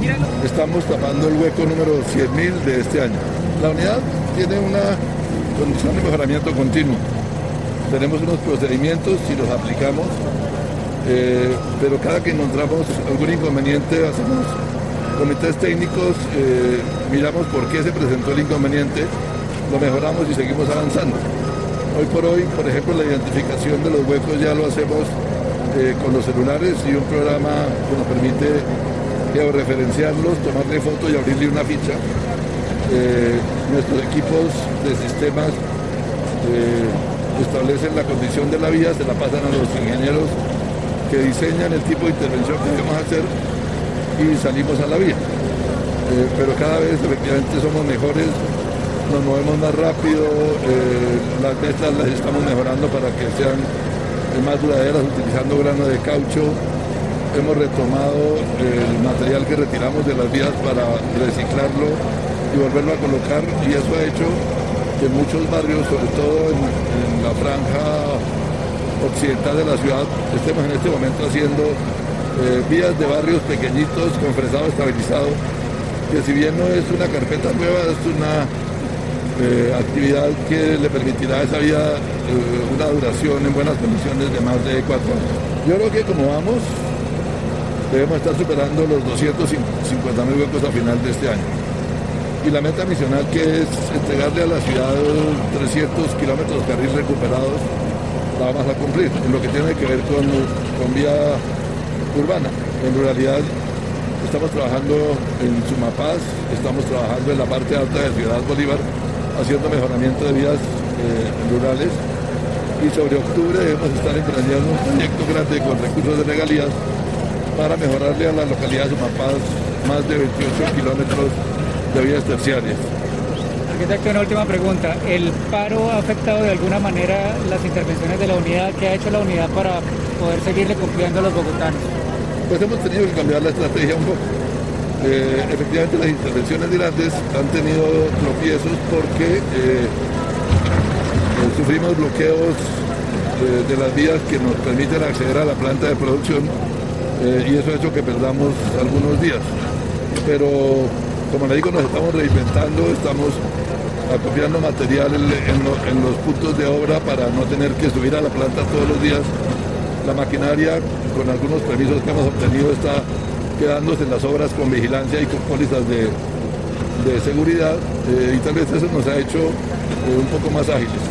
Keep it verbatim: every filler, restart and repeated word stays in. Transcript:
Estamos tapando el hueco número cien mil de este año. La unidad tiene una condición de mejoramiento continuo. Tenemos unos procedimientos y los aplicamos, eh, pero cada que encontramos algún inconveniente hacemos comités técnicos, eh, miramos por qué se presentó el inconveniente, lo mejoramos y seguimos avanzando. Hoy por hoy, por ejemplo, la identificación de los huecos ya lo hacemos eh, con los celulares y un programa que nos permite georreferenciarlos, tomarle foto y abrirle una ficha. Eh, nuestros equipos de sistemas eh, establecen la condición de la vía, se la pasan a los ingenieros que diseñan el tipo de intervención que debemos hacer y salimos a la vía. Eh, pero cada vez efectivamente somos mejores, nos movemos más rápido, eh, las mesas las estamos mejorando para que sean más duraderas utilizando grano de caucho. Hemos retomado el material que retiramos de las vías para reciclarlo y volverlo a colocar, y eso ha hecho que en muchos barrios, sobre todo en, en la franja occidental de la ciudad, estemos en este momento haciendo eh, vías de barrios pequeñitos con fresado estabilizado, que si bien no es una carpeta nueva, es una eh, actividad que le permitirá a esa vía eh, una duración en buenas condiciones de más de cuatro años. Yo creo que como vamos, debemos estar superando los doscientos cincuenta mil huecos a final de este año. Y la meta misional, que es entregarle a la ciudad trescientos kilómetros de carril recuperados, la vamos a cumplir, en lo que tiene que ver con, con vía urbana. En ruralidad estamos trabajando en Sumapaz, estamos trabajando en la parte alta de Ciudad Bolívar, haciendo mejoramiento de vías eh, rurales, y sobre octubre debemos estar emprendiendo un proyecto grande con recursos de regalías para mejorarle a la localidad de Sumapaz más de veintiocho kilómetros de vías terciarias. Arquitecto, una última pregunta. ¿El paro ha afectado de alguna manera las intervenciones de la unidad? ¿Qué ha hecho la unidad para poder seguirle cumpliendo a los bogotanos? Pues hemos tenido que cambiar la estrategia un poco. Eh, efectivamente las intervenciones grandes han tenido tropiezos porque eh, eh, sufrimos bloqueos eh, de las vías que nos permiten acceder a la planta de producción, eh, y eso ha hecho que perdamos algunos días. Pero como le digo, nos estamos reinventando, estamos acopiando material en, en, lo, en los puntos de obra para no tener que subir a la planta todos los días. La maquinaria, con algunos permisos que hemos obtenido, está quedándose en las obras con vigilancia y con pólizas de, de seguridad, eh, y tal vez eso nos ha hecho eh, un poco más ágiles.